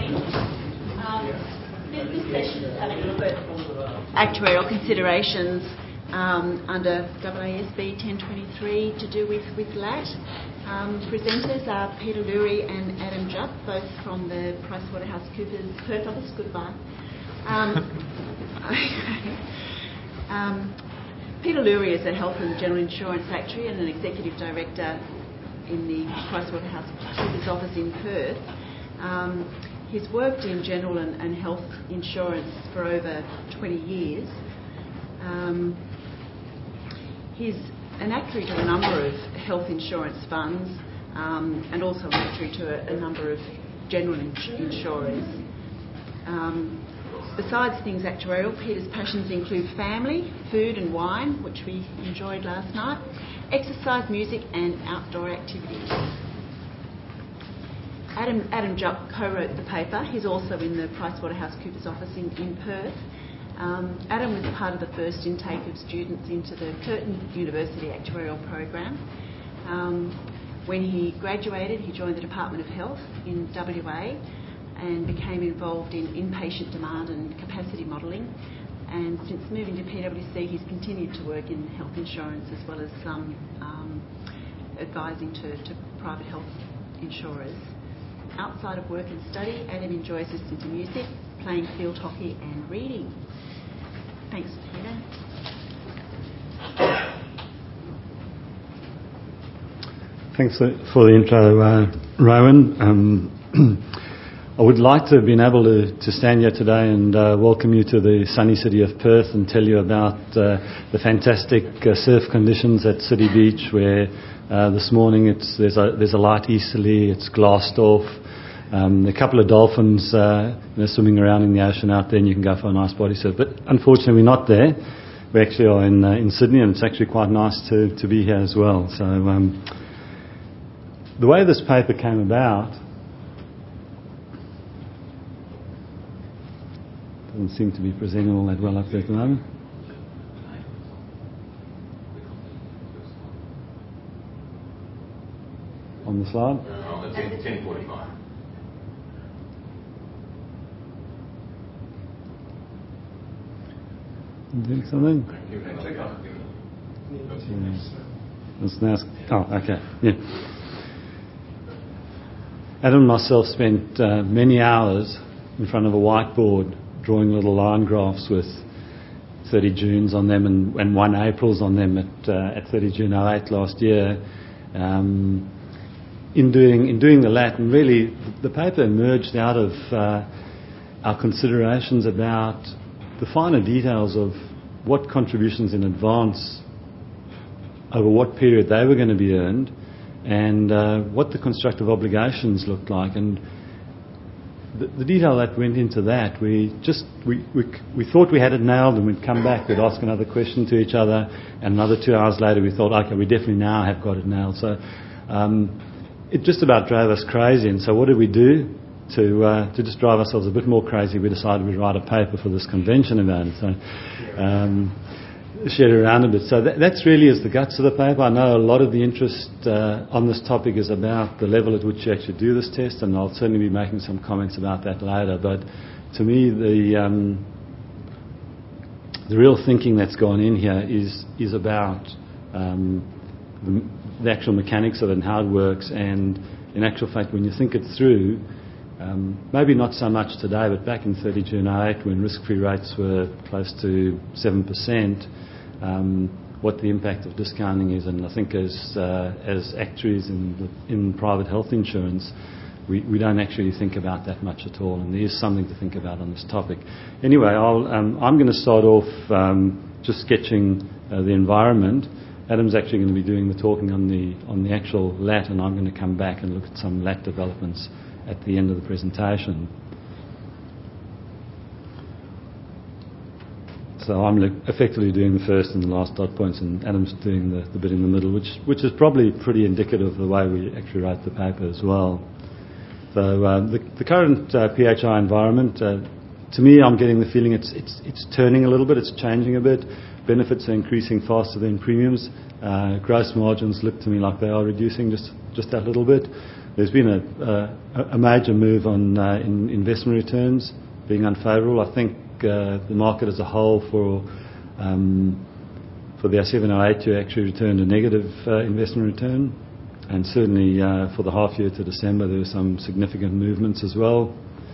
morning. This session is having a look at actuarial considerations under AASB 1023 to do with LAT. Presenters are Peter Lurie and Adam Jupp, both from the PricewaterhouseCoopers Perth office. Goodbye. Peter Lurie is a health and general insurance actuary and an executive director in the PricewaterhouseCoopers office in Perth. He's worked in general and health insurance for over 20 years. He's an actuary to a number of health insurance funds and also an actuary to a number of general insurers. Besides things actuarial, Peter's passions include family, food and wine, which we enjoyed last night, exercise, music and outdoor activities. Adam Jupp co-wrote the paper. He's also in the PricewaterhouseCoopers office in Perth. Adam was part of the first intake of students into the Curtin University Actuarial Program. When he graduated, he joined the Department of Health in WA and became involved in inpatient demand and capacity modelling. And since moving to PwC, he's continued to work in health insurance as well as some advising to private health insurers. Outside of work and study, Adam enjoys listening to music, playing field hockey and reading. Thanks, Peter. Thanks for the intro, Rowan. I would like to have been able to stand here today and welcome you to the sunny city of Perth and tell you about the fantastic surf conditions at City Beach, where this morning there's a light easterly, it's glassed off. A couple of dolphins swimming around in the ocean out there, and you can go for a nice body surf. But unfortunately, we're not there. We actually are in Sydney, and it's actually quite nice to be here as well. So the way this paper came about doesn't seem to be presenting all that well up there at the moment. On the slide? 10:45. Doing something? Okay. Yeah. Adam and myself spent many hours in front of a whiteboard drawing little line graphs with 30 Junes on them and 1 Aprils on them at 30 June 08 last year. In doing the LAT, and really the paper emerged out of our considerations about the finer details of what contributions in advance over what period they were going to be earned and what the constructive obligations looked like. And the detail that went into that, we thought we had it nailed, and we'd come back, we'd ask another question to each other, and another 2 hours later we thought, okay, we definitely now have got it nailed. So it just about drove us crazy. And so what did we do to just drive ourselves a bit more crazy? We decided we'd write a paper for this convention about it. So share it around a bit. So that's really is the guts of the paper. I know a lot of the interest on this topic is about the level at which you actually do this test, and I'll certainly be making some comments about that later. But to me, the real thinking that's gone in here is about the actual mechanics of it and how it works. And in actual fact, when you think it through, maybe not so much today, but back in 30 June 08, when risk-free rates were close to 7%, what the impact of discounting is. And I think as actuaries in private health insurance, we don't actually think about that much at all, and there is something to think about on this topic. Anyway, I'm going to start off just sketching the environment. Adam's actually going to be doing the talking on the actual LAT, and I'm going to come back and look at some LAT developments at the end of the presentation. So I'm effectively doing the first and the last dot points, and Adam's doing the bit in the middle, which is probably pretty indicative of the way we actually write the paper as well. So the current PHI environment, to me, I'm getting the feeling it's turning a little bit, it's changing a bit. Benefits are increasing faster than premiums. Gross margins look to me like they are reducing just that little bit. There's been a major move on in investment returns being unfavourable. I think the market as a whole for the 708 year actually returned a negative investment return, and certainly for the half year to December there were some significant movements as well.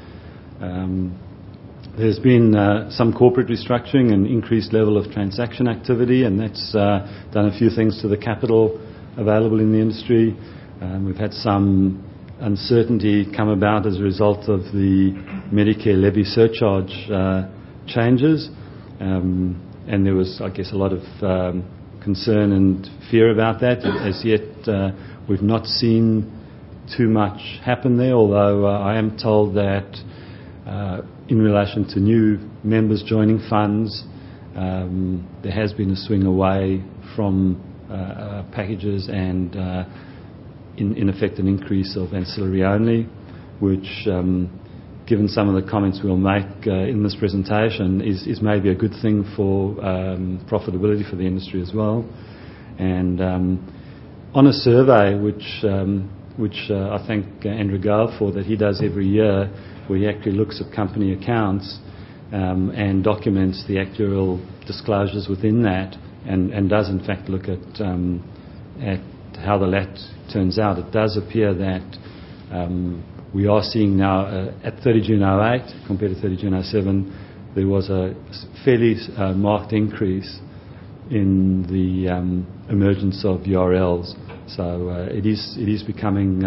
There's been some corporate restructuring and increased level of transaction activity, and that's done a few things to the capital available in the industry. We've had some uncertainty come about as a result of the Medicare levy surcharge changes, and there was, I guess, a lot of concern and fear about that. As yet, we've not seen too much happen there, although I am told that in relation to new members joining funds, there has been a swing away from packages and in effect an increase of ancillary only, which given some of the comments we'll make in this presentation is maybe a good thing for profitability for the industry as well. And on a survey which I thank Andrew Gale for, that he does every year, where he actually looks at company accounts and documents the actuarial disclosures within that, and does in fact look at how the LAT turns out. It does appear that we are seeing now at 30 June 08 compared to 30 June 07, there was a fairly marked increase in the emergence of URLs. So it is becoming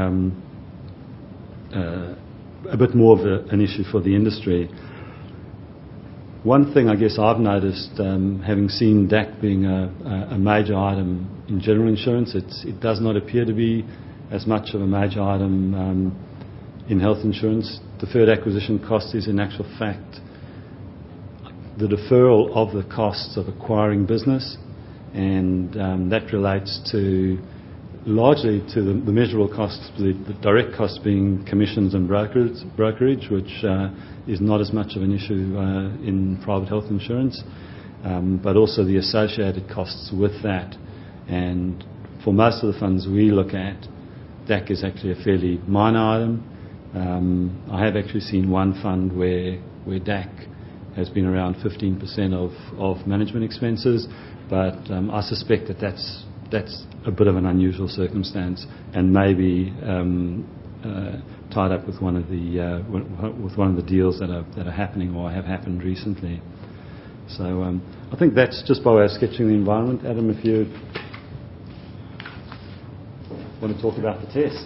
a bit more of an issue for the industry. One thing I guess I've noticed, having seen DAC being a major item in general insurance, it does not appear to be as much of a major item in health insurance. Deferred acquisition cost is in actual fact the deferral of the costs of acquiring business, and that relates to largely to the measurable costs, the direct costs being commissions and brokerage, which is not as much of an issue in private health insurance, but also the associated costs with that. And for most of the funds we look at, DAC is actually a fairly minor item. I have actually seen one fund where DAC has been around 15% of management expenses, but I suspect that that's a bit of an unusual circumstance, and maybe tied up with one of the deals that are happening or have happened recently. So I think that's just by way of sketching the environment. Adam, if you want to talk about the test.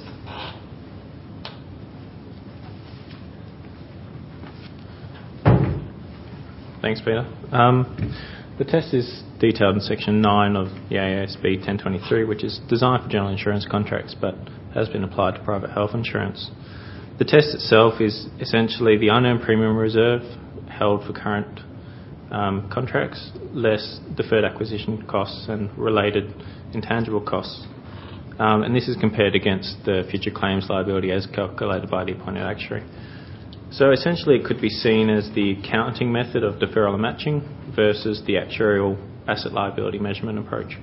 Thanks, Peter. The test is detailed in Section 9 of the AASB 1023, which is designed for general insurance contracts but has been applied to private health insurance. The test itself is essentially the unearned premium reserve held for current contracts, less deferred acquisition costs and related intangible costs. And this is compared against the future claims liability as calculated by the appointed actuary. So essentially it could be seen as the accounting method of deferral and matching versus the actuarial asset liability measurement approach.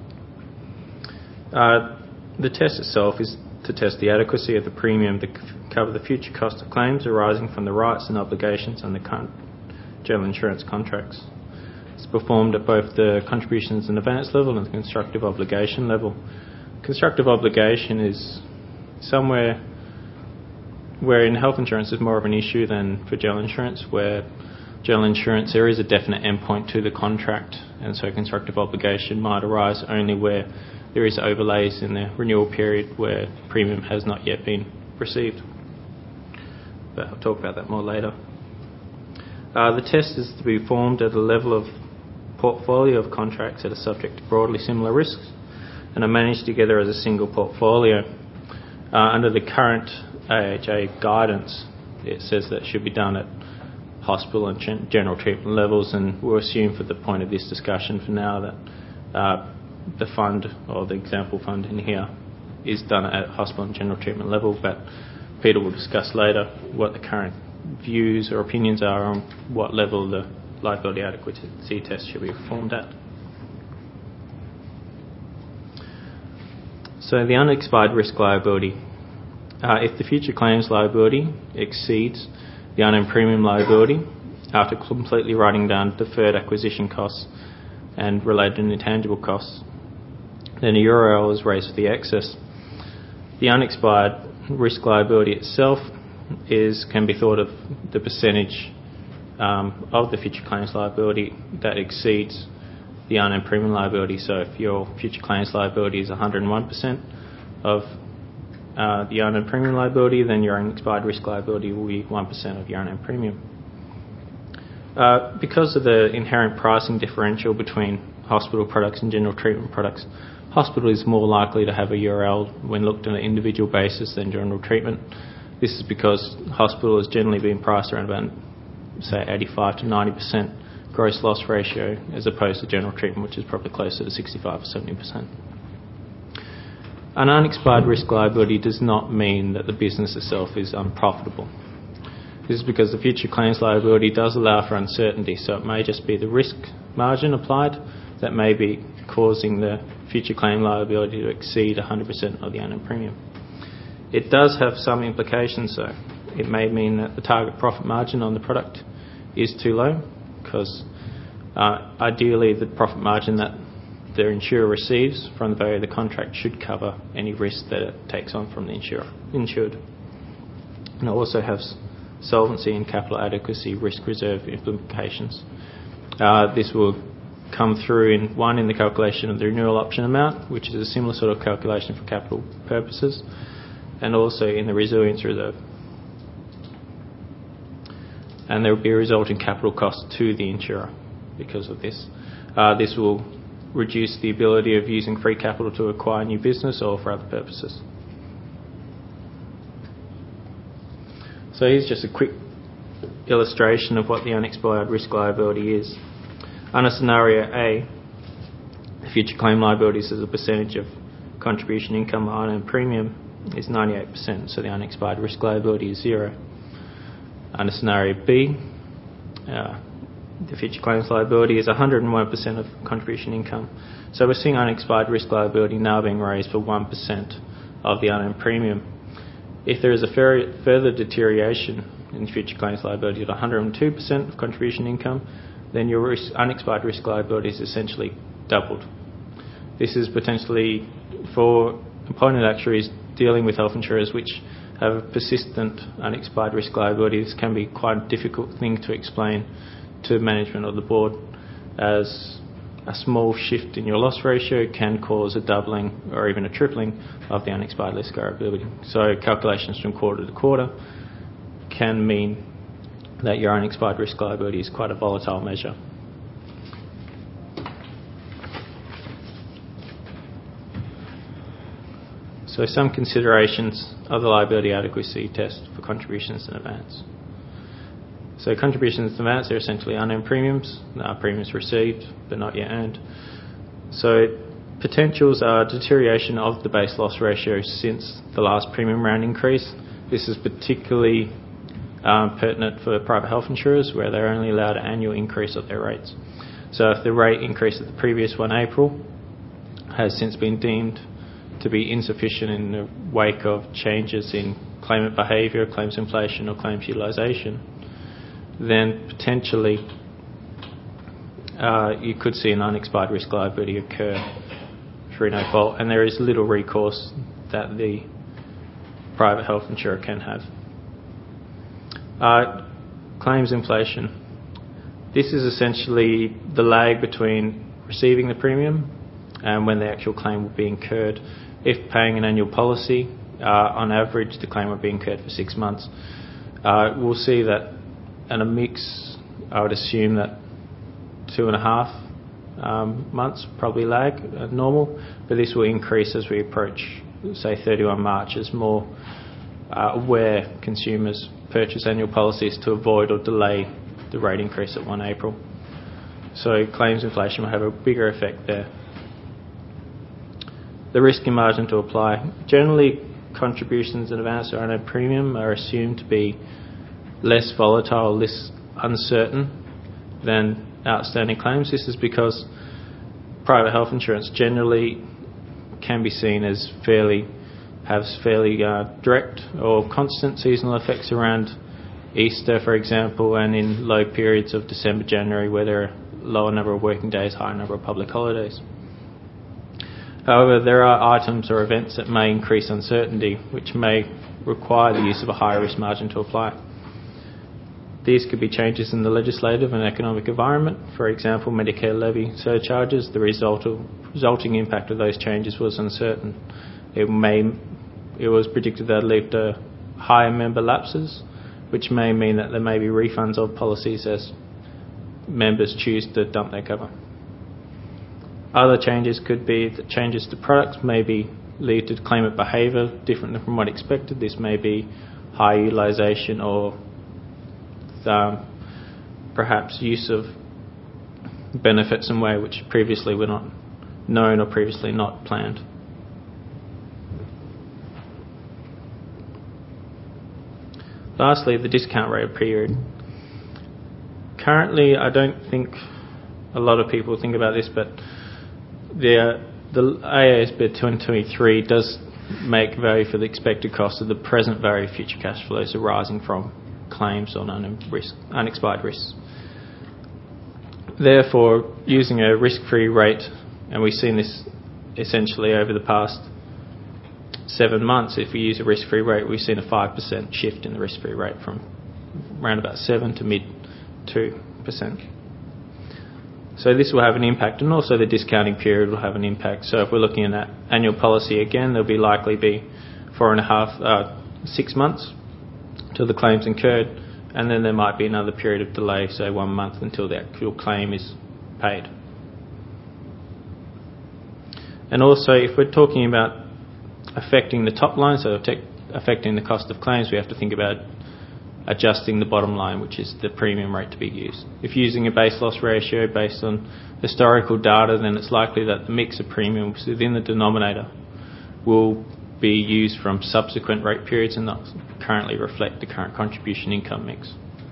The test itself is to test the adequacy of the premium to cover the future cost of claims arising from the rights and obligations under current general insurance contracts. It's performed at both the contributions in advance level and the constructive obligation level. Constructive obligation is somewhere where in health insurance is more of an issue than for general insurance, where general insurance there is a definite endpoint to the contract, and so constructive obligation might arise only where there is overlays in the renewal period where premium has not yet been received. But I'll talk about that more later. The test is to be performed at a level of portfolio of contracts that are subject to broadly similar risks and are managed together as a single portfolio. Under the current AHA guidance, it says that it should be done at hospital and general treatment levels, and we'll assume for the point of this discussion for now that the fund, or the example fund in here, is done at hospital and general treatment level, but Peter will discuss later what the current views or opinions are on what level the liability adequacy test should be performed at. So the unexpired risk liability If the future claims liability exceeds the unearned premium liability after completely writing down deferred acquisition costs and related intangible costs, then a URL is raised for the excess. The unexpired risk liability itself can be thought of the percentage of the future claims liability that exceeds the unearned premium liability. So if your future claims liability is 101% of the unearned premium liability, then your unexpired risk liability will be 1% of your unearned premium. Because of the inherent pricing differential between hospital products and general treatment products, hospital is more likely to have a URL when looked on an individual basis than general treatment. This is because hospital is generally being priced around about, say, 85 to 90% gross loss ratio, as opposed to general treatment, which is probably closer to 65 or 70%. An unexpired risk liability does not mean that the business itself is unprofitable. This is because the future claims liability does allow for uncertainty, so it may just be the risk margin applied that may be causing the future claim liability to exceed 100% of the unearned premium. It does have some implications though. It may mean that the target profit margin on the product is too low, because ideally the profit margin that the insurer receives from the value of the contract should cover any risk that it takes on from the insured. And it also has solvency and capital adequacy risk reserve implications. This will come through in the calculation of the renewal option amount, which is a similar sort of calculation for capital purposes, and also in the resilience reserve. And there will be a resulting capital cost to the insurer because of this. This will reduce the ability of using free capital to acquire new business or for other purposes. So here's just a quick illustration of what the unexpired risk liability is. Under scenario A, the future claim liabilities as a percentage of contribution income on unearned premium is 98%, so the unexpired risk liability is 0. Under scenario B, the future claims liability is 101% of contribution income. So we're seeing unexpired risk liability now being raised for 1% of the unearned premium. If there is a further deterioration in the future claims liability at 102% of contribution income, then your unexpired risk liability is essentially doubled. This is potentially for appointed actuaries dealing with health insurers which have a persistent unexpired risk liability. This can be quite a difficult thing to explain to management or the board, as a small shift in your loss ratio can cause a doubling or even a tripling of the unexpired risk liability. So calculations from quarter to quarter can mean that your unexpired risk liability is quite a volatile measure. So some considerations of the liability adequacy test for contributions in advance. So contributions in advance are essentially unearned premiums, premiums received but not yet earned. So potentials are deterioration of the base loss ratio since the last premium round increase. This is particularly pertinent for private health insurers, where they're only allowed an annual increase of their rates. So if the rate increase of the previous 1 April has since been deemed to be insufficient in the wake of changes in claimant behaviour, claims inflation or claims utilisation, then potentially you could see an unexpired risk liability occur through no fault, and there is little recourse that the private health insurer can have. Claims inflation. This is essentially the lag between receiving the premium and when the actual claim will be incurred. If paying an annual policy, on average the claim will be incurred for 6 months. We'll see that in a mix, I would assume that 2.5 months probably lag normal, but this will increase as we approach, say, 31 March, as more aware consumers purchase annual policies to avoid or delay the rate increase at 1 April. So claims inflation will have a bigger effect there. The risk and margin to apply. Generally, contributions in advance or unearned premium are assumed to be less volatile, less uncertain than outstanding claims. This is because private health insurance generally can be seen as fairly has fairly direct or constant seasonal effects around Easter, for example, and in low periods of December, January, where there are lower number of working days, higher number of public holidays. However, there are items or events that may increase uncertainty, which may require the use of a higher risk margin to apply. These could be changes in the legislative and economic environment. For example, Medicare levy surcharges. The resulting impact of those changes was uncertain. It was predicted that lead to higher member lapses, which may mean that there may be refunds of policies as members choose to dump their cover. Other changes could be that changes to products maybe lead to claimant behaviour different from what expected. This may be high utilisation or perhaps use of benefits in a way which previously were not known or previously not planned. Lastly, the discount rate period. Currently, I don't think a lot of people think about this, but the AASB 2023 does make value for the expected cost of the present value of future cash flows arising from claims on unexpired risks. Therefore, using a risk-free rate, and we've seen this essentially over the past 7 months, if we use a risk-free rate, we've seen a 5% shift in the risk-free rate from around about 7 to mid 2%. So this will have an impact, and also the discounting period will have an impact. So if we're looking at that annual policy again, there'll be likely be 6 months till the claim's incurred, and then there might be another period of delay, say 1 month, until the actual claim is paid. And also, if we're talking about affecting the top line, so affecting the cost of claims, we have to think about adjusting the bottom line, which is the premium rate to be used. If you're using a base loss ratio based on historical data, then it's likely that the mix of premiums within the denominator will be used from subsequent rate periods and not currently reflect the current contribution income mix.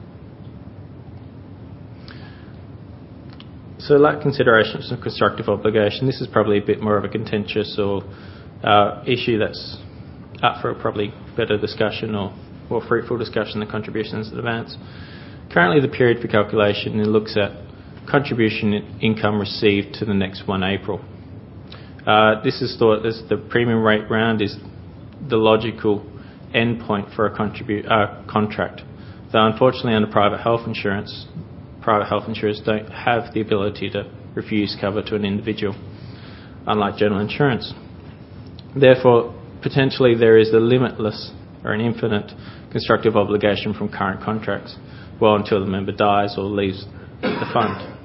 So like considerations of constructive obligation, this is probably a bit more of a contentious or issue that's up for a probably better discussion or more fruitful discussion than contributions in advance. Currently, the period for calculation looks at contribution income received to the next 1 April. This is thought as the premium rate round is the logical endpoint for a contract. Though unfortunately under private health insurers don't have the ability to refuse cover to an individual, unlike general insurance. Therefore, potentially there is a limitless or an infinite constructive obligation from current contracts, well until the member dies or leaves the fund.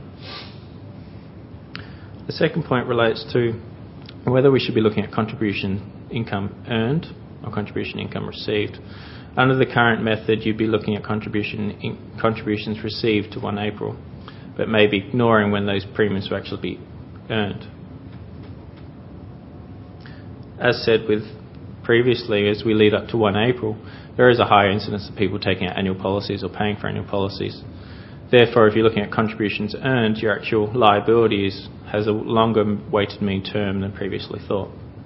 The second point relates to whether we should be looking at contribution income earned or contribution income received. Under the current method, you'd be looking at contributions received to 1 April, but maybe ignoring when those premiums will actually be earned. As said with previously, as we lead up to 1 April, there is a higher incidence of people taking out annual policies or paying for annual policies. Therefore, if you're looking at contributions earned, your actual liability has a longer weighted mean term than previously thought.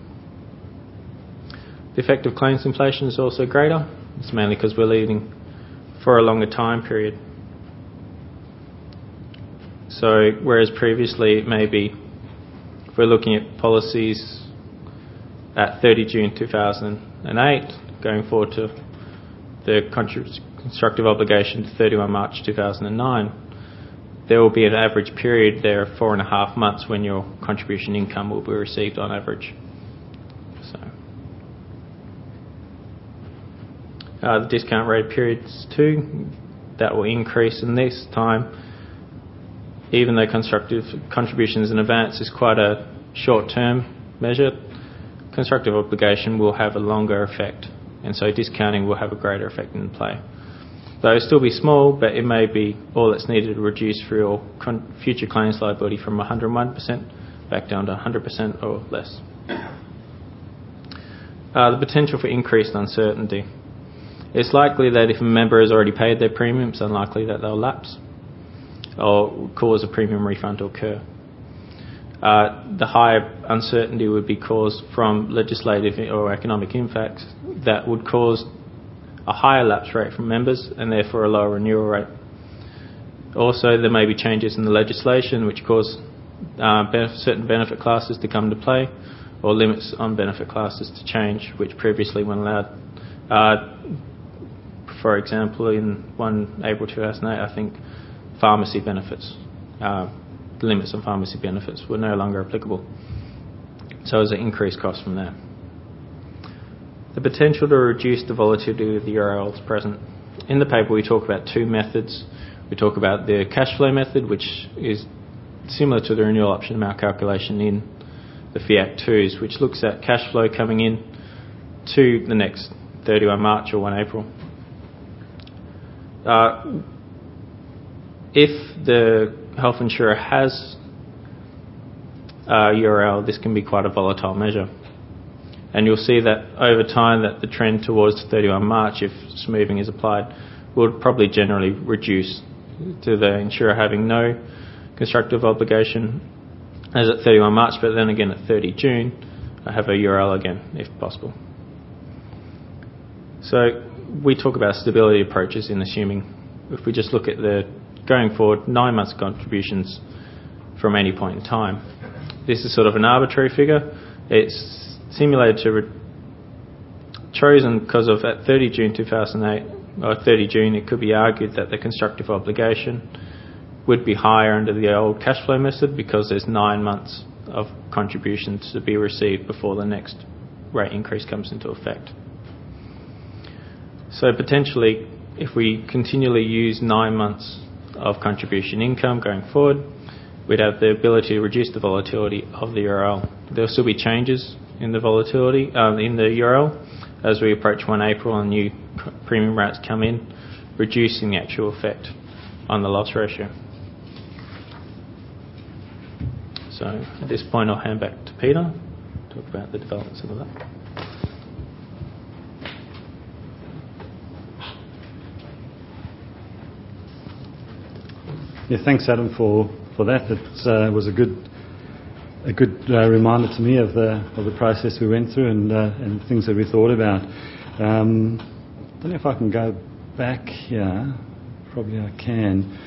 The effect of claims inflation is also greater. It's mainly because we're leading for a longer time period. So, whereas previously it may be, if we're looking at policies at 30 June 2008, going forward to the constructive obligation to 31 March 2009, there will be an average period there of 4.5 months when your contribution income will be received on average. So, the discount rate periods too, that will increase in this time. Even though constructive contributions in advance is quite a short-term measure, constructive obligation will have a longer effect, and so discounting will have a greater effect in play. Though it'll still be small, but it may be all that's needed to reduce for your future claims liability from 101% back down to 100% or less. The potential for increased uncertainty. It's likely that if a member has already paid their premium, it's unlikely that they'll lapse or cause a premium refund to occur. the higher uncertainty would be caused from legislative or economic impacts that would cause a higher lapse rate from members and therefore a lower renewal rate. Also, there may be changes in the legislation which cause certain benefit classes to come to play, or limits on benefit classes to change, which previously weren't allowed. For example, in 1 April 2008, I think pharmacy benefits, the limits on pharmacy benefits were no longer applicable. So there's an increased cost from there. The potential to reduce the volatility of the URL is present. In the paper we talk about two methods. We talk about the cash flow method, which is similar to the renewal option amount calculation in the FIAC 2s, which looks at cash flow coming in to the next 31 March or 1 April. If the health insurer has a URL, this can be quite a volatile measure. And you'll see that over time that the trend towards 31 March, if smoothing is applied, will probably generally reduce to the insurer having no constructive obligation as at 31 March, but then again at 30 June, I have a URL again, if possible. So we talk about stability approaches in assuming, if we just look at the going forward 9 months contributions from any point in time. This is sort of an arbitrary figure. It's simulated chosen because of at 30 June 2008, or 30 June, it could be argued that the constructive obligation would be higher under the old cash flow method because there's 9 months of contributions to be received before the next rate increase comes into effect. So potentially, if we continually use 9 months of contribution income going forward, we'd have the ability to reduce the volatility of the URL. There'll still be changes in the volatility in the URL as we approach 1 April and new premium rates come in, reducing the actual effect on the loss ratio. So at this point I'll hand back to Peter to talk about the developments of that. Yeah, thanks Adam for that. It was a good reminder to me of the process we went through and things that we thought about. I don't know if I can go back here. Probably I can.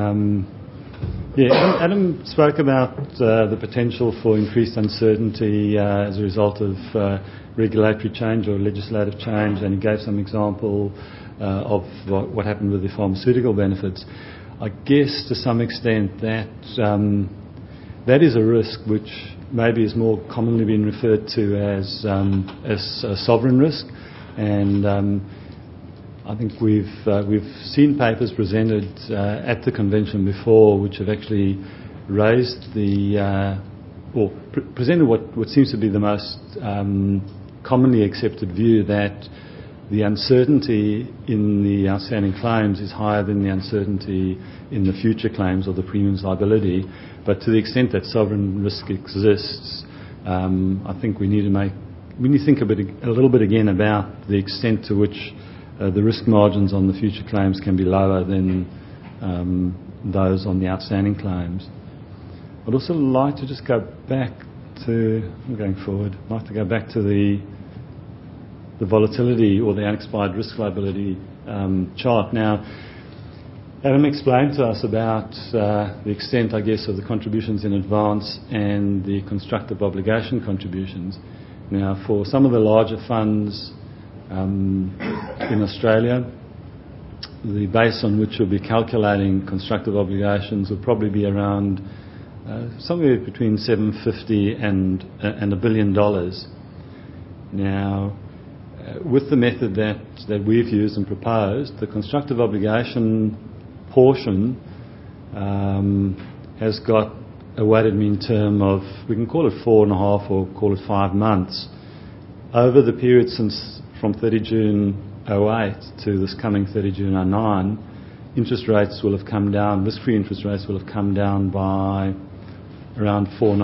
Adam spoke about the potential for increased uncertainty as a result of regulatory change or legislative change, and he gave some example of what happened with the pharmaceutical benefits. I guess to some extent that is a risk which maybe is more commonly been referred to as a sovereign risk, and I think we've seen papers presented at the convention before which have actually raised presented what seems to be the most commonly accepted view that the uncertainty in the outstanding claims is higher than the uncertainty in the future claims or the premiums liability. But to the extent that sovereign risk exists, I think we need to think a little bit again about the extent to which the risk margins on the future claims can be lower than those on the outstanding claims. I'd also like to just go back to, going forward, I'd like to go back to the volatility or the unexpired risk liability chart. Now, Adam explained to us about the extent, I guess, of the contributions in advance and the constructive obligation contributions. Now, for some of the larger funds in Australia, the base on which we'll be calculating constructive obligations will probably be around somewhere between $750 and $1 billion. Now, with the method that we've used and proposed, the constructive obligation portion has got a weighted mean term of, we can call it 4.5 or call it 5 months. Over the period from 30 June 08 to this coming 30 June 09, interest rates will have come down, risk-free interest rates will have come down by around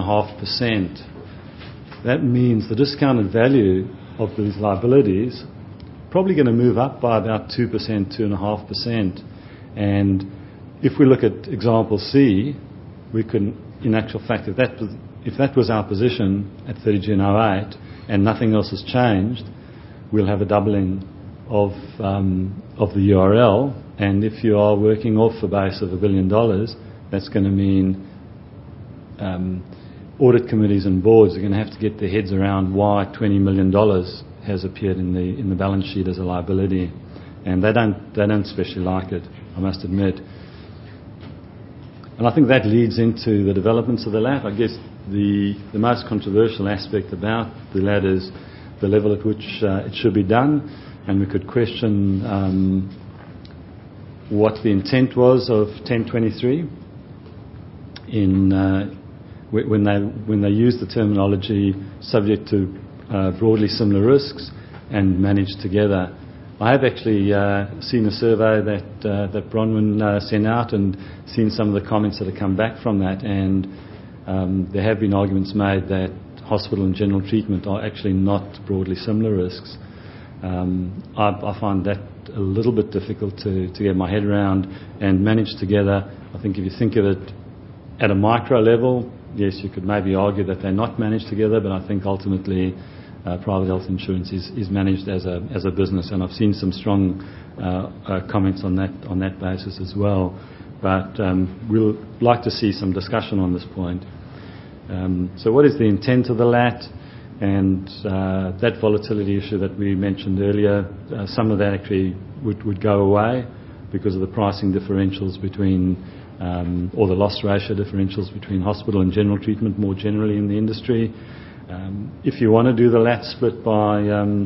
4.5%. That means the discounted value of these liabilities probably going to move up by about 2%, 2.5%. And if we look at example C, we can, in actual fact, if if that was our position at 30 June 08 and nothing else has changed, we'll have a doubling of the URL. And if you are working off a base of $1 billion, that's going to mean audit committees and boards are going to have to get their heads around why $20 million has appeared in the balance sheet as a liability, and they don't especially like it, I must admit. And I think that leads into the developments of the LAT. I guess the most controversial aspect about the LAT is the level at which it should be done, and we could question what the intent was of 1023 when they used the terminology subject to broadly similar risks and managed together. I have actually seen a survey that Bronwyn sent out and seen some of the comments that have come back from that, and there have been arguments made that hospital and general treatment are actually not broadly similar risks. I find that a little bit difficult to get my head around and manage together. I think if you think of it at a micro level, yes, you could maybe argue that they're not managed together, but I think ultimately private health insurance is managed as a business, and I've seen some strong comments on that basis as well. But we'll like to see some discussion on this point. So what is the intent of the LAT? And that volatility issue that we mentioned earlier, some of that actually would go away because of the pricing differentials between or the loss ratio differentials between hospital and general treatment more generally in the industry. If you want to do the LAT split by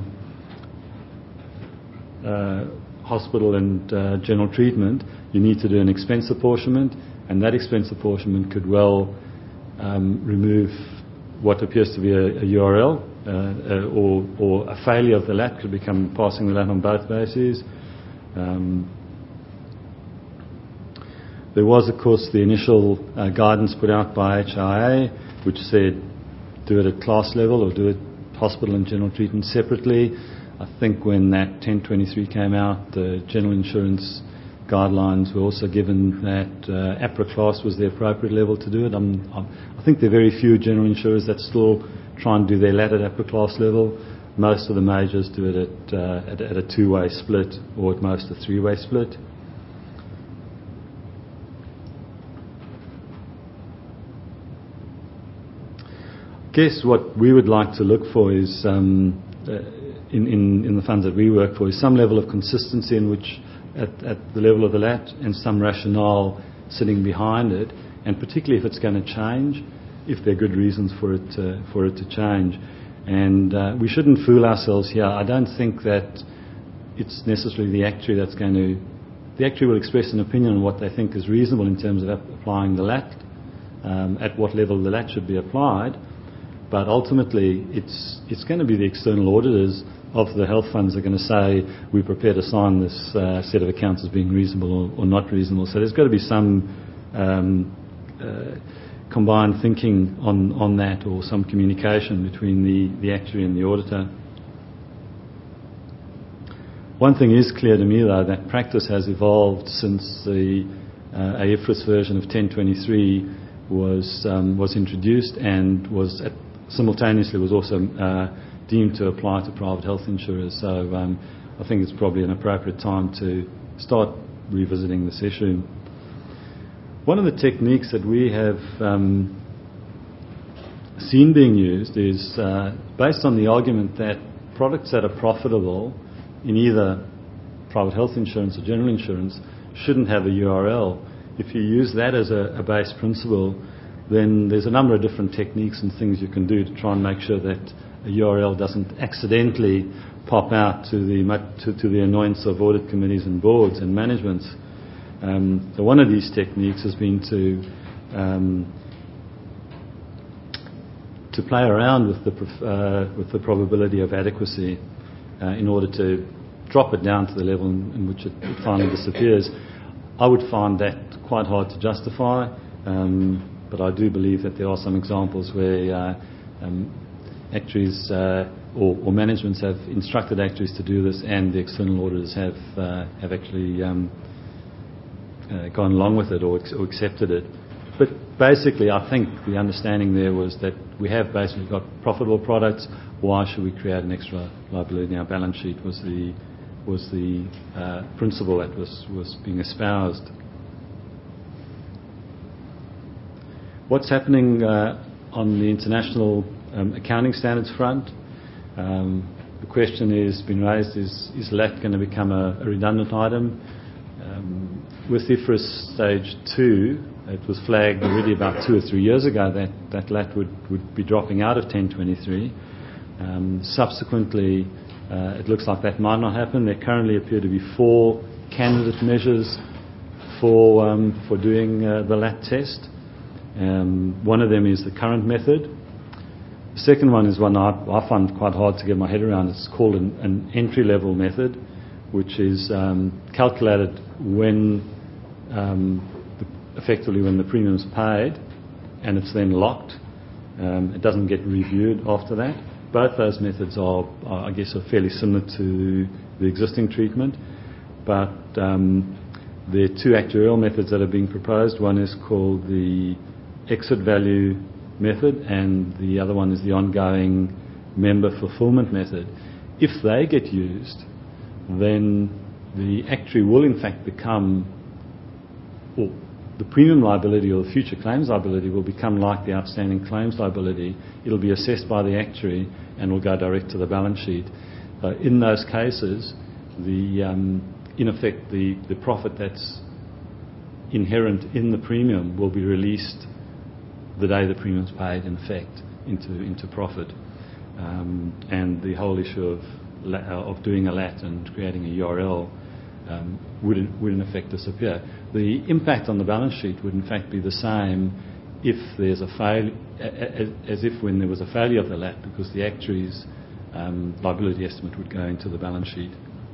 hospital and general treatment, you need to do an expense apportionment, and that expense apportionment could well remove what appears to be a URL or a failure of the LAT could become passing the LAT on both bases. There was, of course, the initial guidance put out by HIA, which said do it at class level or do it hospital and general treatment separately. I think when that 1023 came out, the general insurance guidelines were also given that APRA class was the appropriate level to do it. I think there are very few general insurers that still try and do their LAT at APRA class level. Most of the majors do it at a two-way split or at most a three-way split. I guess what we would like to look for is, in the funds that we work for, is some level of consistency in which, at the level of the LAT, and some rationale sitting behind it, and particularly if it's going to change, if there are good reasons for it to change. And we shouldn't fool ourselves here. I don't think that it's necessarily the actuary that's going to... The actuary will express an opinion on what they think is reasonable in terms of applying the LAT, at what level the LAT should be applied. But ultimately, it's going to be the external auditors of the health funds that are going to say, we're prepared to sign this set of accounts as being reasonable or not reasonable. So there's got to be some combined thinking on that, or some communication between the actuary and the auditor. One thing is clear to me, though, that practice has evolved since the IFRS version of 1023 was introduced and simultaneously was also deemed to apply to private health insurers. So I think it's probably an appropriate time to start revisiting this issue. One of the techniques that we have seen being used is based on the argument that products that are profitable in either private health insurance or general insurance shouldn't have a URL. If you use that as a base principle, then there's a number of different techniques and things you can do to try and make sure that a URL doesn't accidentally pop out to the annoyance of audit committees and boards and managements. So one of these techniques has been to play around with the probability of adequacy in order to drop it down to the level in which it finally disappears. I would find that quite hard to justify. But I do believe that there are some examples where actuaries or managements have instructed actuaries to do this, and the external auditors have actually gone along with it or accepted it. But basically, I think the understanding there was that we have basically got profitable products. Why should we create an extra liability in our balance sheet? Was the principle that was being espoused. What's happening on the international accounting standards front? The question has been raised: is LAT going to become a redundant item? With IFRS Stage 2, it was flagged already about 2 or 3 years ago that LAT would be dropping out of 1023. Subsequently, it looks like that might not happen. There currently appear to be 4 candidate measures for doing the LAT test. One of them is the current method. The second one is one I find quite hard to get my head around. It's called an entry-level method, which is calculated when effectively when the premium's paid, and it's then locked. It doesn't get reviewed after that. Both those methods are fairly similar to the existing treatment, but there are 2 actuarial methods that are being proposed. One is called the exit value method, and the other one is the ongoing member fulfillment method. If they get used, then the actuary will in fact become, or the premium liability or the future claims liability will become like the outstanding claims liability. It'll be assessed by the actuary and will go direct to the balance sheet. In those cases, in effect, the profit that's inherent in the premium will be released the day the premium's paid, in effect, into profit. And the whole issue of doing a LAT and creating a URL would in effect disappear. The impact on the balance sheet would in fact be the same if there's a failure, as if when there was a failure of the LAT, because the actuary's liability estimate would go into the balance sheet.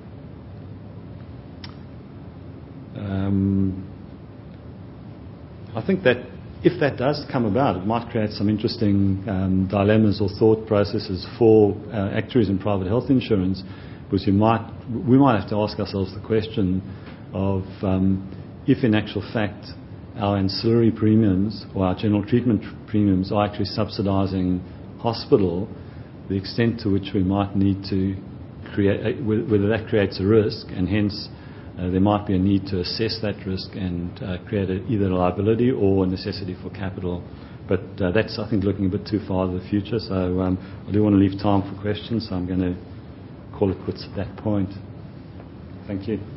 I think that if that does come about, it might create some interesting dilemmas or thought processes for actuaries in private health insurance, because we might have to ask ourselves the question of if in actual fact our ancillary premiums or our general treatment premiums are actually subsidising hospital, the extent to which we might need to create, whether that creates a risk, and hence there might be a need to assess that risk and create either a liability or a necessity for capital. But that's, I think, looking a bit too far to the future. So I do want to leave time for questions, so I'm going to call it quits at that point. Thank you.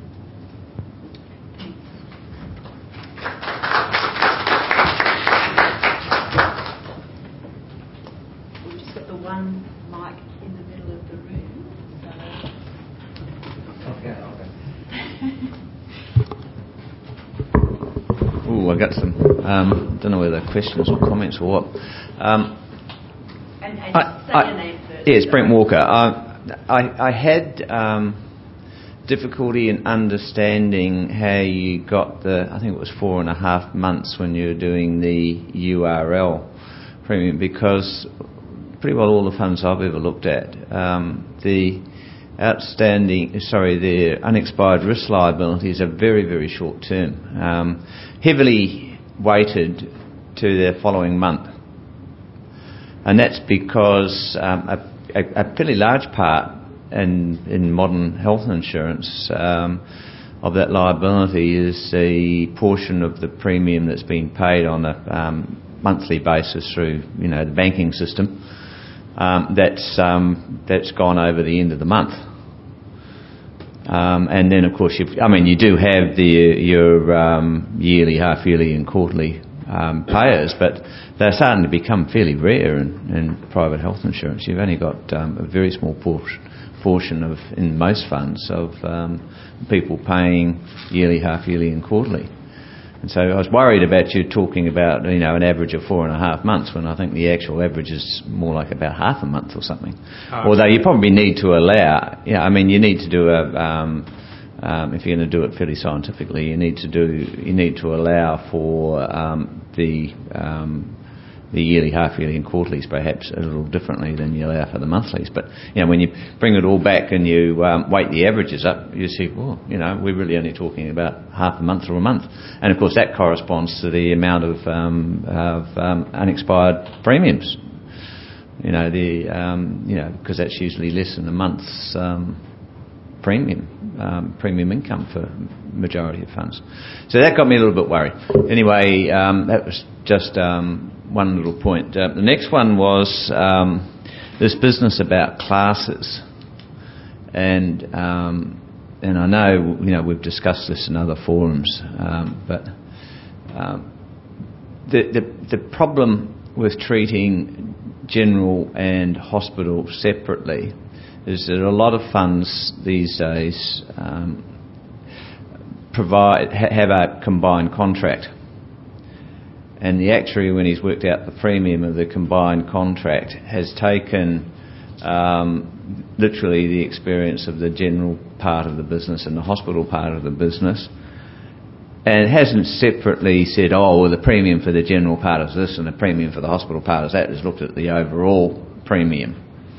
We've just got the one mic in the middle of the room. So. I got some. Don't know whether questions or comments or what. And say your name first. Yes, Brent Walker. I had difficulty in understanding how you got I think it was 4.5 months when you were doing the URL premium, because pretty well all the funds I've ever looked at, the unexpired risk liabilities are very, very short term, heavily weighted to the following month. And that's because a fairly large part in modern health insurance of that liability is the portion of the premium that's been paid on a monthly basis through the banking system that's gone over the end of the month. And then, of course, you do have your yearly, half-yearly and quarterly payers, but they're starting to become fairly rare in private health insurance. You've only got a very small portion of, in most funds, of people paying yearly, half-yearly and quarterly. And so I was worried about you talking about an average of 4.5 months, when I think the actual average is more like about half a month or something. Although you probably need to allow, you need to do if you're going to do it fairly scientifically, you need to allow for the the yearly, half-yearly and quarterlies perhaps a little differently than you allow for the monthlies. But, when you bring it all back and you weight the averages up, you see, we're really only talking about half a month or a month. And, of course, that corresponds to the amount of unexpired premiums. Because that's usually less than a month's premium income for majority of funds. So that got me a little bit worried. Anyway, that was just one little point. The next one was this business about classes, and I know we've discussed this in other forums, but the problem with treating general and hospital separately is that a lot of funds these days have a combined contract, and the actuary, when he's worked out the premium of the combined contract, has taken literally the experience of the general part of the business and the hospital part of the business, and it hasn't separately said, the premium for the general part is this and the premium for the hospital part is that. It's looked at the overall premium.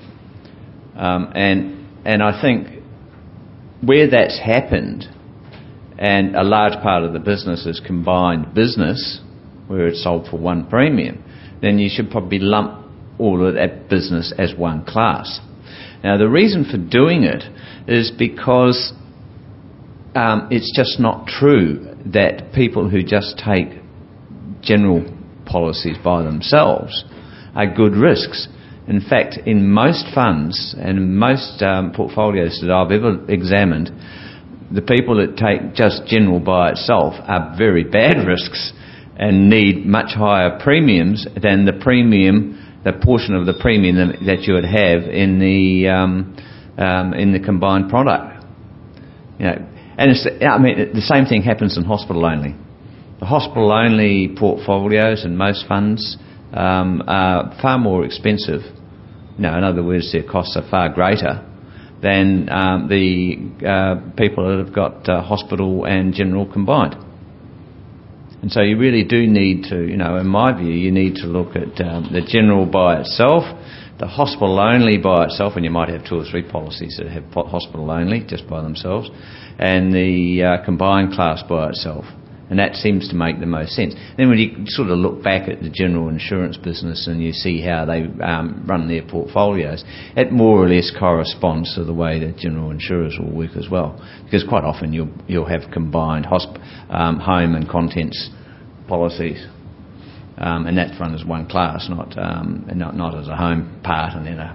And I think where that's happened, and a large part of the business is combined business, where it's sold for one premium, then you should probably lump all of that business as one class. Now, the reason for doing it is because it's just not true that people who just take general policies by themselves are good risks. In fact, in most funds and most portfolios that I've ever examined, the people that take just general by itself are very bad risks and need much higher premiums than the portion of the premium that you would have in the combined product. And the same thing happens in hospital only. The hospital only portfolios in most funds are far more expensive. In other words, their costs are far greater than the people that have got hospital and general combined. And so you really do need to, in my view, you need to look at the general by itself, the hospital only by itself, and you might have 2 or 3 policies that have hospital only just by themselves, and the combined class by itself. And that seems to make the most sense. Then when you sort of look back at the general insurance business and you see how they run their portfolios, it more or less corresponds to the way that general insurers will work as well. Because quite often you'll have combined home and contents policies. And that's run as one class, not as a home part and then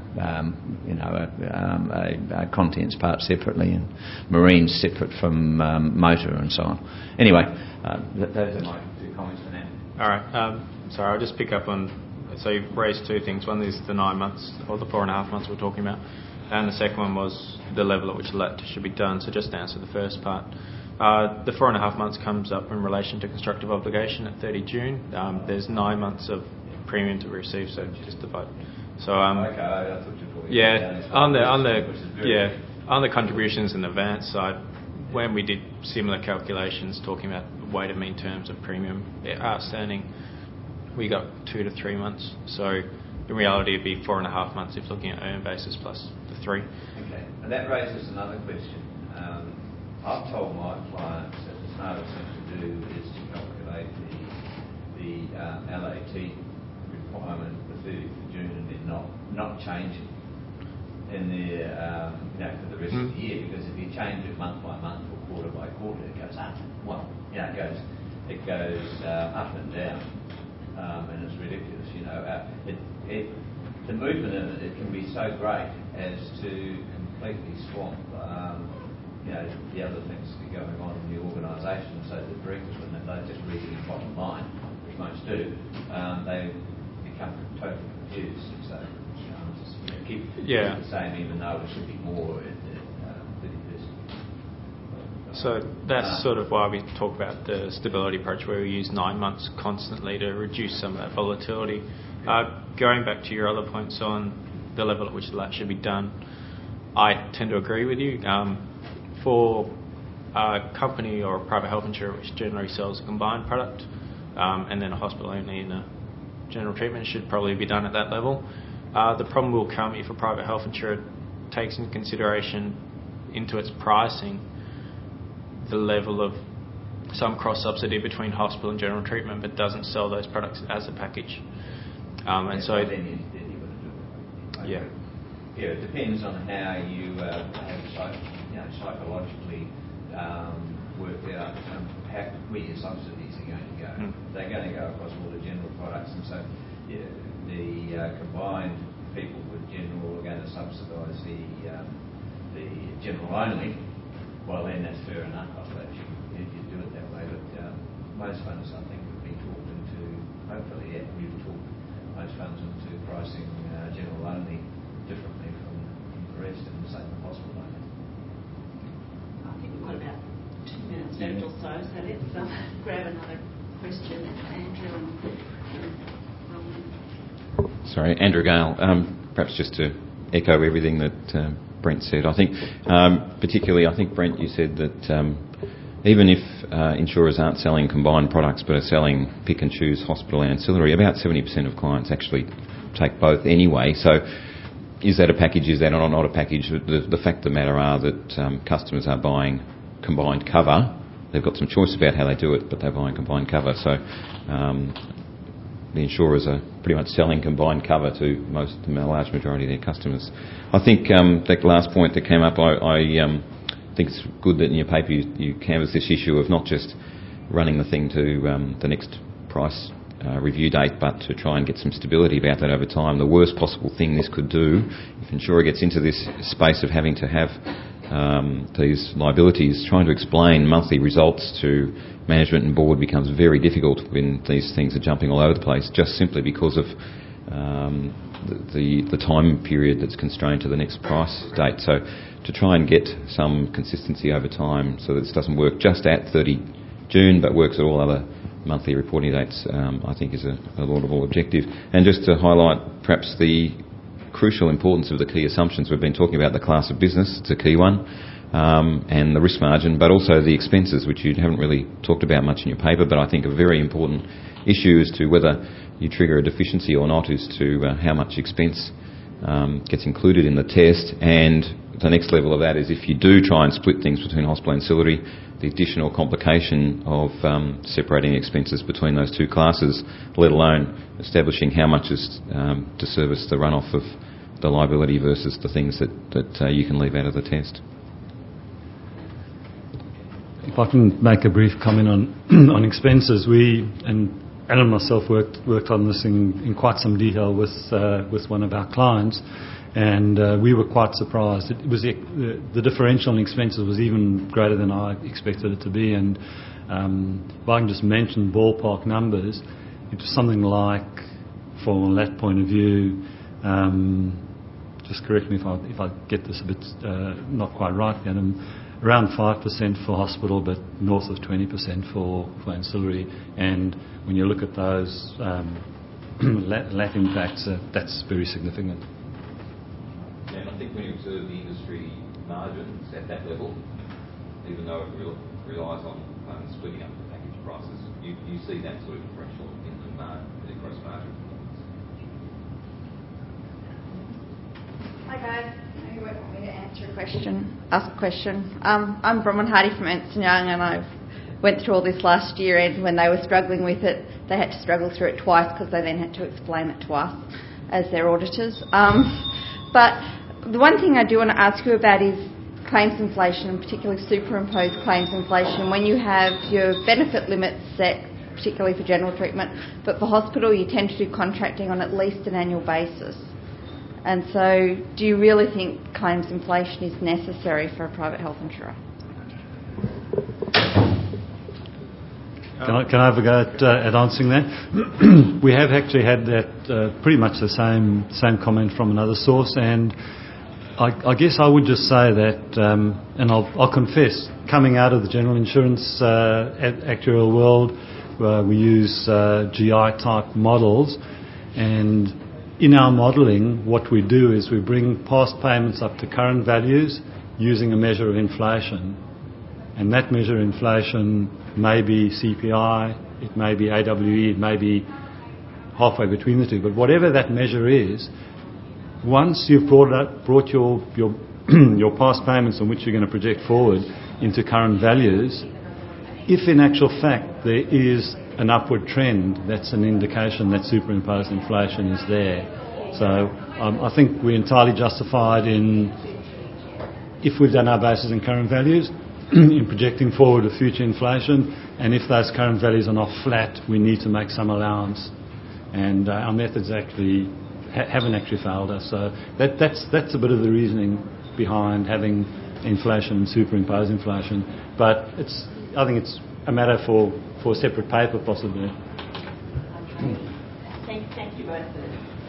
a contents part separately, and marine separate from motor and so on. Anyway, those are my 2 comments for now. All right. Sorry, I'll just pick up on. So you've raised 2 things. One is the 9 months or the 4.5 months we're talking about, and the second one was the level at which LAT should be done. So just to answer the first part. The 4.5 months comes up in relation to constructive obligation at 30 June. There's 9 months of premium to receive, so just divide. So okay, I thought you were on the contributions and advance side, when we did similar calculations talking about weighted mean terms of premium outstanding, we got 2 to 3 months. So in reality, it'd be 4.5 months if looking at earn basis plus the 3. Okay, and that raises another question. I've told my clients that the smartest thing to do is to calculate the LAT requirement for 30th of June and then not change it in their, for the rest of the year, because if you change it month by month or quarter by quarter, it goes up. Well, it goes up and down, and it's ridiculous. The movement in it can be so great as to completely swamp the other things that are going on in the organisation. So the directors, when they're just reading the bottom line, which most do, they become totally confused. So just keep the same, even though it should be more at the 31st. So that's sort of why we talk about the stability approach, where we use 9 months constantly to reduce some of that volatility. Going back to your other points on the level at which the LAT should be done, I tend to agree with you. For a company or a private health insurer which generally sells a combined product, and then a hospital only and a general treatment should probably be done at that level. The problem will come if a private health insurer takes into consideration into its pricing the level of some cross-subsidy between hospital and general treatment, but doesn't sell those products as a package. And so... Yeah. Yeah, it depends on how you psychologically work out where your subsidies are going to go. They're going to go across all the general products, and so the combined people with general are going to subsidise the general only. Well, then that's fair enough. If you do it that way, but most funds, I think, would be talked into. Hopefully, we've talked most funds into pricing general only differently from the rest, and the same with hospital only. I think we've got about 2 minutes left or so, so let's grab another question. Andrew and Sorry, Andrew Gale. Perhaps just to echo everything that Brent said. I think, particularly, I think, Brent, you said that even if insurers aren't selling combined products but are selling pick and choose hospital and ancillary, about 70% of clients actually take both anyway. So is that a package? Is that not a package? The fact of the matter are that customers are buying combined cover. They've got some choice about how they do it, but they're buying combined cover. So the insurers are pretty much selling combined cover to the large majority of their customers. I think that last point that came up, I think it's good that in your paper you canvass this issue of not just running the thing to the next price review date, but to try and get some stability about that over time. The worst possible thing this could do, if an insurer gets into this space of having to have these liabilities, trying to explain monthly results to management and board becomes very difficult when these things are jumping all over the place, just simply because of the time period that's constrained to the next price date. So to try and get some consistency over time so that this doesn't work just at 30 June but works at all other monthly reporting dates, I think is a laudable objective. And just to highlight perhaps the crucial importance of the key assumptions. We've been talking about the class of business, it's a key one, and the risk margin, but also the expenses, which you haven't really talked about much in your paper, but I think a very important issue as to whether you trigger a deficiency or not is to how much expense gets included in the test. And the next level of that is if you do try and split things between hospital and ancillary, the additional complication of separating expenses between those two classes, let alone establishing how much is to service the runoff of the liability versus the things that you can leave out of the test. If I can make a brief comment on expenses, we and Alan and myself worked on this in quite some detail with one of our clients, and we were quite surprised. It was the differential in expenses was even greater than I expected it to be. And if I can just mention ballpark numbers, it was something like, from that point of view, just correct me if I get this a bit not quite right, Adam, around 5% for hospital, but north of 20% for ancillary. And when you look at those lat impacts, that's very significant. Yeah, and I think when you observe the industry margins at that level, even though it relies on splitting up the package prices, you see that sort of differential in the gross margin. Hi guys, I know you won't want me to ask a question. I'm Bronwyn Hardy from Ernst & Young, and I went through all this last year, and when they were struggling with it, they had to struggle through it twice because they then had to explain it to us as their auditors. But the one thing I do want to ask you about is claims inflation, and particularly superimposed claims inflation. When you have your benefit limits set, particularly for general treatment, but for hospital you tend to do contracting on at least an annual basis. And so do you really think claims inflation is necessary for a private health insurer? Can I have a go at answering that? We have actually had that pretty much the same comment from another source, and I guess I would just say that, and I'll confess, coming out of the general insurance actuarial world, we use GI type models, and in our modelling, what we do is we bring past payments up to current values using a measure of inflation. And that measure of inflation may be CPI, it may be AWE, it may be halfway between the two. But whatever that measure is, once you've brought your your past payments on which you're going to project forward into current values, if in actual fact there is an upward trend, that's an indication that superimposed inflation is there. So I think we're entirely justified in, if we've done our basis in current values, in projecting forward a future inflation, and if those current values are not flat, we need to make some allowance. And our methods actually haven't actually failed us. So that's a bit of the reasoning behind having inflation and superimposed inflation. But I think it's a matter for a separate paper possibly. Thank you both.